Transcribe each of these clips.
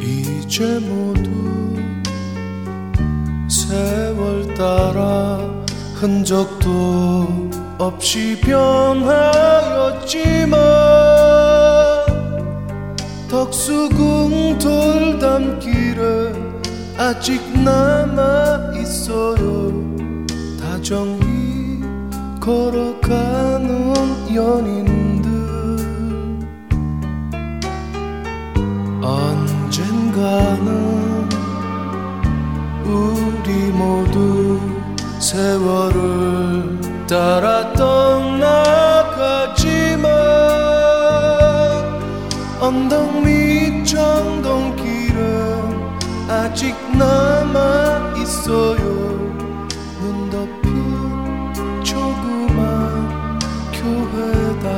이제 모두 세월 따라 흔적도 없이 변하였지만 덕수궁 돌담길에 아직 남아있어요. 다정히 걸어가는 연인들. 언젠가는 우리 모두 세월을 따라 떠나가지만 언덕 밑 정동길은 아직 남아있어요. 눈 덮인 조그만 교회당.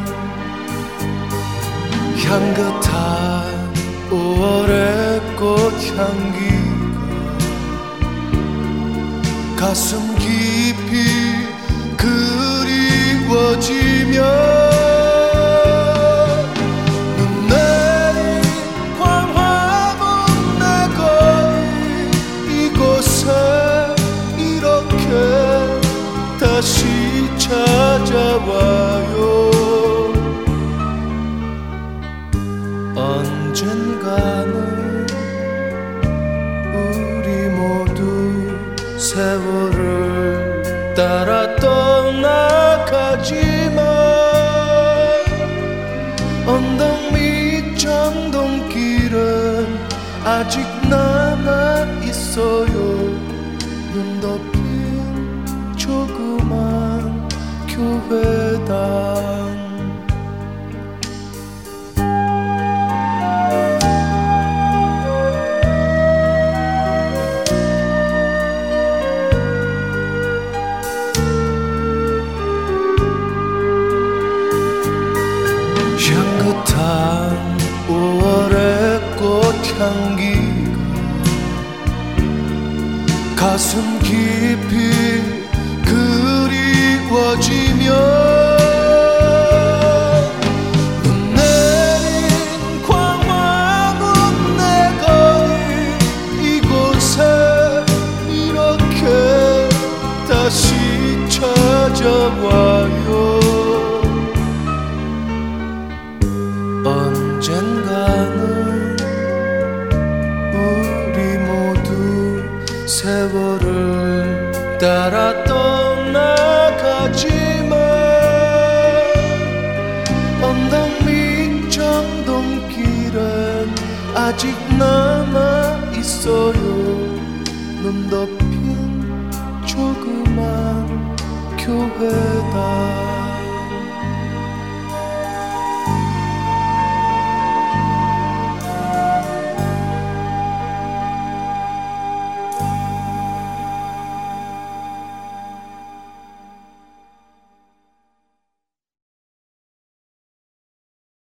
향긋한 5월의 꽃향기가 가슴 깊이 그리워지며 눈 내린 광화문 내 거리 이곳에 이렇게 다시 찾아와요. 언젠가는 우리 모두 세월을 따라 떠나가지만 언덕 밑 정동길은 아직 남아있어요. 눈 덮인 조그만 교회당. 향긋한 5월의 꽃향기가 가슴 깊이 그리워지며 눈 내린 광화문 내 거리 이곳에 이렇게 다시 찾아와요. 언젠가는 우리 모두 세월을 따라 떠나가지만 언덕 밑 정동길은 아직 남아있어요. 눈 덮인 조그만 교회.